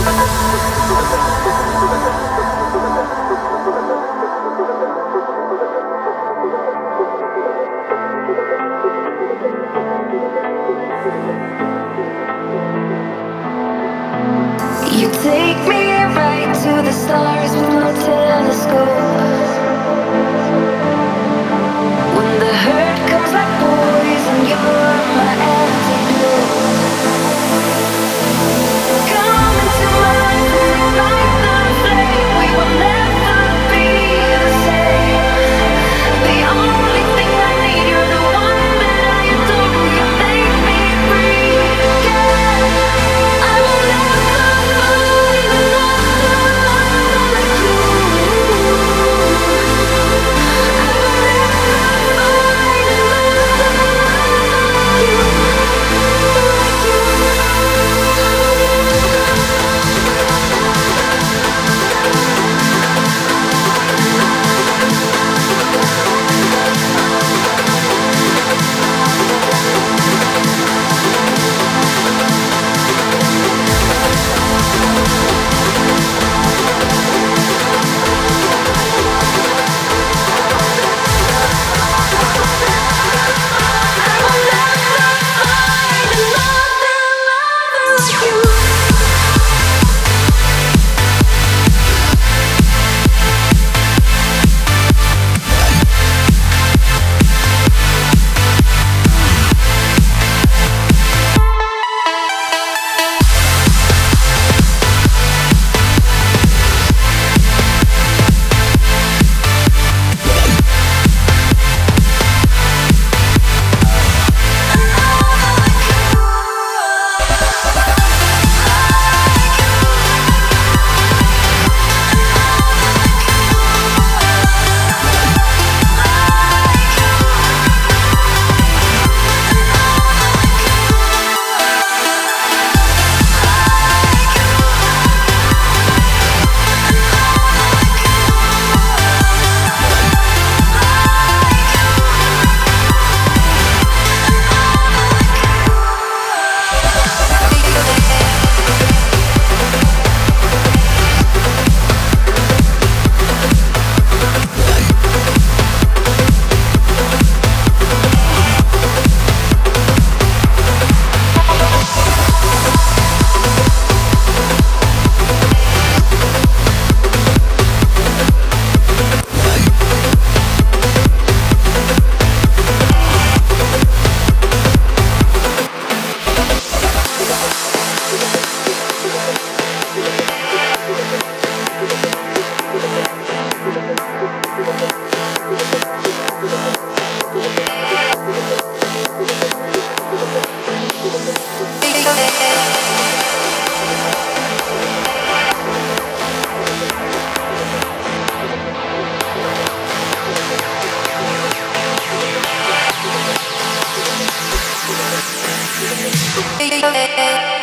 You take me right to the stars with no telescope. When the hurt comes like poison, you're my antidote. Come into my life and ignite the flame. We will never be the same. The only thing I need, you're the one that I adore. You make me breathe again. I will never find another like you. I will Yeah.